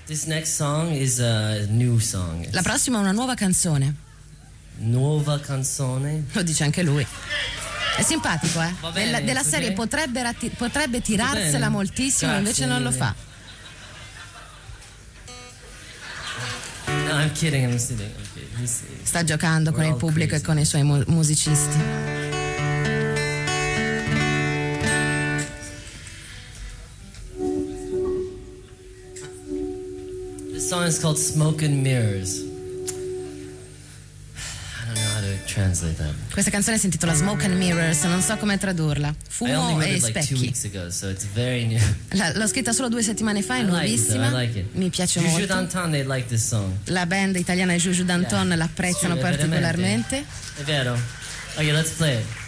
This next song is a new song. La prossima è una nuova canzone. Nuova canzone? Lo dice anche lui. È simpatico, eh? Va bene, della serie potrebbe tirarsela moltissimo, Grazie invece non lo mille. fa. No, I'm kidding. Sta giocando con We're il all pubblico crazy. e con i suoi musicisti. This song is called Smoke and Mirrors. I don't know how to translate that. Questa canzone si intitola Smoke and Mirrors, non so come tradurla. I only Fumo wrote e it like 2 specchi. weeks ago, so it's very new. L'ho scritta solo 2 settimane fa, è I like it, though. nuovissima. I like it. Mi piace Juju molto. Danton, they like this song. La band italiana Juju Danton Yeah. l'apprezzano Sì, è particolarmente. È vero. Okay, let's play it.